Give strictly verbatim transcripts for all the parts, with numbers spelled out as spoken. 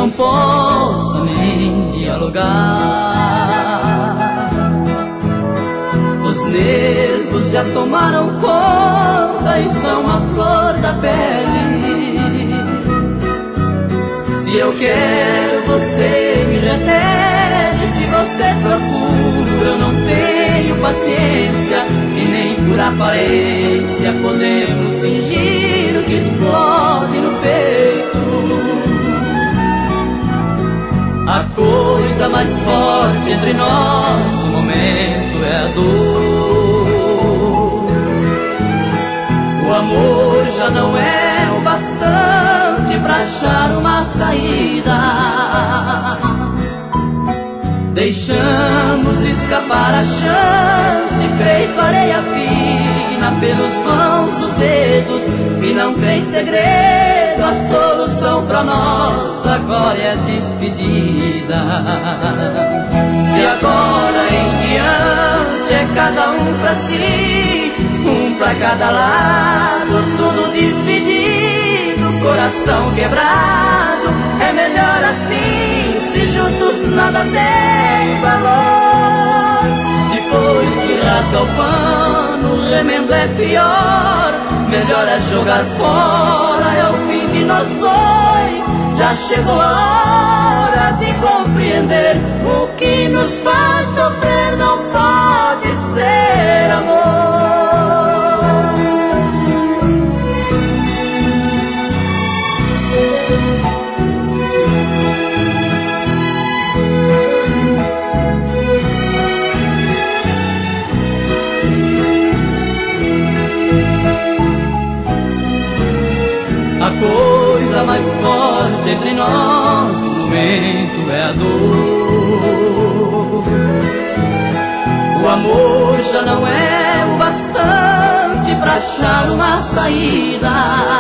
não posso nem dialogar. Os nervos já tomaram conta, estão à flor da pele. Se eu quero, você me reteve. Se você procura, eu não tenho paciência. E nem por aparência podemos fingir o que explode no peito. A coisa mais forte entre nós no momento é a dor. O amor já não é o bastante pra achar uma saída. Deixamos escapar a chance, feito areia fina pelos vãos dos dedos. E não tem segredo, a solução pra nós agora é a despedida. De agora em diante é cada um pra si, um pra cada lado, tudo dividido, coração quebrado. É melhor assim, se juntos nada tem valor. Depois que rasga o pano, o remendo é pior. Melhor é jogar fora, é o fim de nós dois. Já chegou a hora de compreender: o que nos faz sofrer não pode ser amor. A coisa mais forte entre nós no momento é a dor. O amor já não é o bastante pra achar uma saída.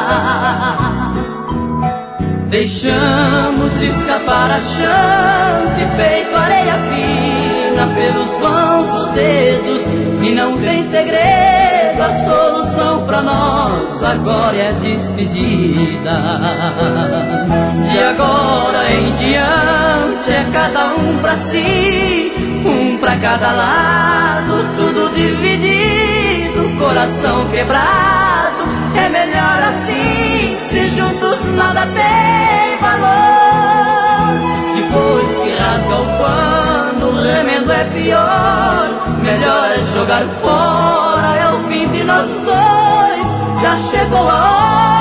Deixamos escapar a chance, feito areia fina pelos vãos dos dedos. E não tem segredo, a solução pra nós agora é a despedida. De agora em diante é cada um pra si, um pra cada lado, tudo dividido, coração quebrado. É melhor assim, se juntos nada tem valor. Depois que rasga o pano, o remendo é pior. Melhor é jogar fora, é o fim de nós dois. Já chegou a hora